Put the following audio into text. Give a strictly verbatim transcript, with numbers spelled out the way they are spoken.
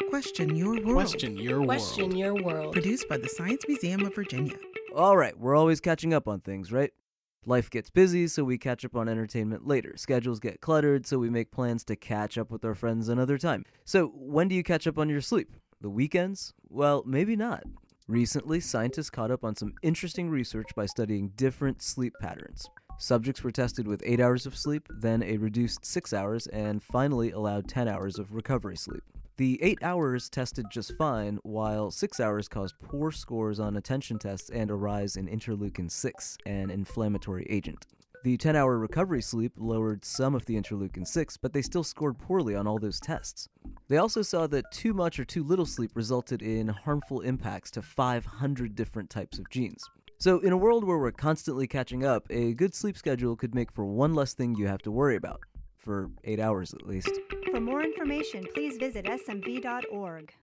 Question your world. Question your Question world. your world. Produced by the Science Museum of Virginia. All right, we're always catching up on things, right? Life gets busy, so we catch up on entertainment later. Schedules get cluttered, so we make plans to catch up with our friends another time. So, when do you catch up on your sleep? The weekends? Well, maybe not. Recently, scientists caught up on some interesting research by studying different sleep patterns. Subjects were tested with eight hours of sleep, then a reduced six hours, and finally allowed ten hours of recovery sleep. The eight hours tested just fine, while six hours caused poor scores on attention tests and a rise in interleukin six, an inflammatory agent. The ten-hour recovery sleep lowered some of the interleukin six, but they still scored poorly on all those tests. They also saw that too much or too little sleep resulted in harmful impacts to five hundred different types of genes. So in a world where we're constantly catching up, a good sleep schedule could make for one less thing you have to worry about. For eight hours at least. For more information, please visit S M V dot org.